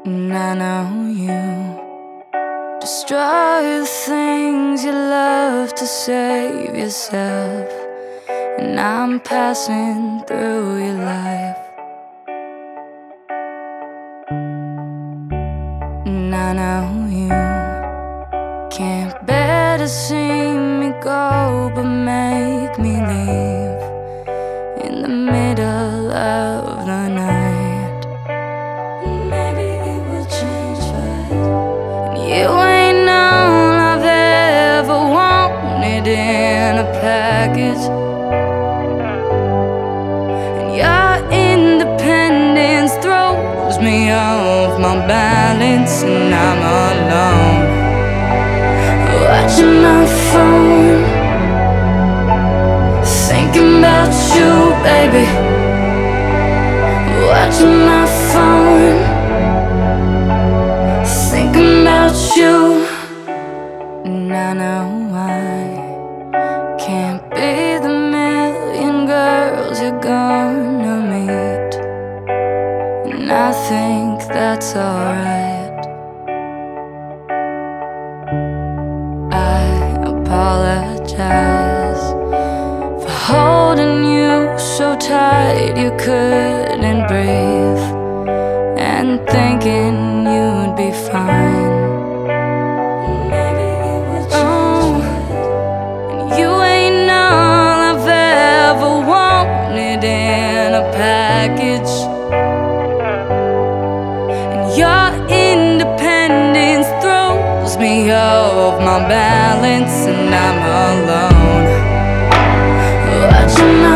And I know you destroy the things you love to save yourself. And I'm passing through your life. And I know you can't bear to see me go, but make me leave in the middle of the night. Maybe it will change, but you ain't all I've ever wanted in a package. And your independence throws me off my balance, and I'm alone, watching my phone, thinking about you, baby. Watching my phone, thinking about you. And I know I can't be the million girls you're gonna meet, and I think that's alright. I apologize for holding you so tight you couldn't breathe, and thinking you'd be fine. Maybe it would change, and you ain't all I've ever wanted in a package. And your independence throws me off my balance, and I'm alone, watching my